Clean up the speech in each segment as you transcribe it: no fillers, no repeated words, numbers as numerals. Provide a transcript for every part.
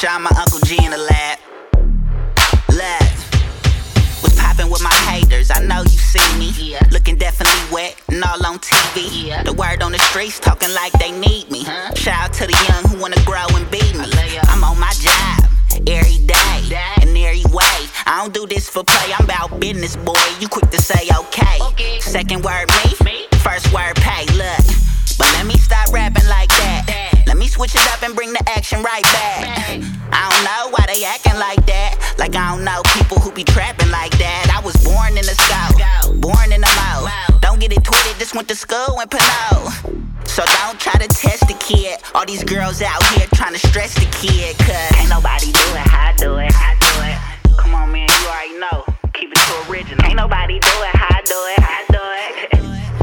Shout out my Uncle G in the lab. Look, was popping with my haters, I know you see me. Looking definitely wet and all on TV. The word on the streets talking like they need me. Shout out to the young who wanna grow and be me. I'm on my job every day, in every way. I don't do this for play, I'm about business, boy. You quick to say okay. Second word me, first word pay. Look, but let me stop rapping like that. Let me switch it up and bring the action right back. I don't know why they acting like that. Like I don't know people who be trapping like that. I was born in the scout, born in the mouth. Don't get it twisted, just went to school in Pinot. So don't try to test the kid. All these girls out here trying to stress the kid. Cause ain't nobody do it, I do it. Come on man, you already know. Keep it too original. Ain't nobody do it, I do it.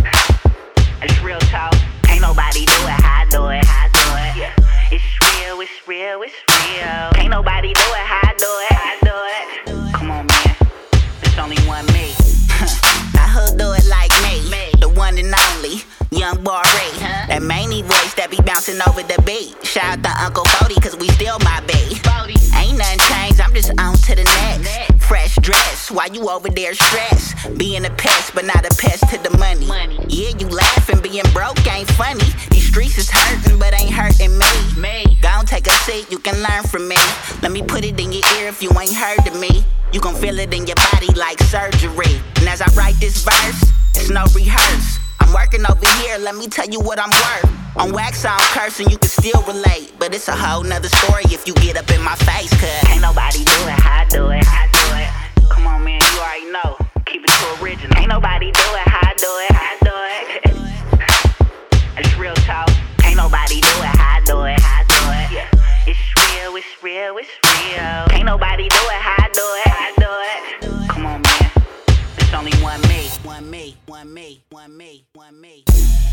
It's real talk. Ain't nobody do it, I do it. Yeah. It's real. Ain't nobody do it, I do it. Come on man, it's only one me. Now who do it like me? The one and only Young Boy Ray. That manly voice that be bouncing over the beat. Shout out to Uncle Bodie, cause we still my bae. Ain't nothing changed, I'm just on to the next. Fresh dress, why you over there stressed? Being a pest, but not a pest to the money. Yeah, you laughing, being broke ain't funny. These streets is hurting, but ain't hurting me. Gon' take a seat, you can learn from me. Let me put it in your ear if you ain't heard of me. You gon' feel it in your body like surgery. And as I write this verse, it's no rehearse. I'm working over here, let me tell you what I'm worth. On wax, I'm cursing, you can still relate. But it's a whole nother story if you get up in my face. Cause ain't nobody do it, I do it. Come on man, you already know. Keep it too original. Ain't nobody do it, I do it. It's real talk. Ain't nobody do it, I do it. Yeah. It's real. Ain't nobody do it, I do it. Come on man, it's only one me.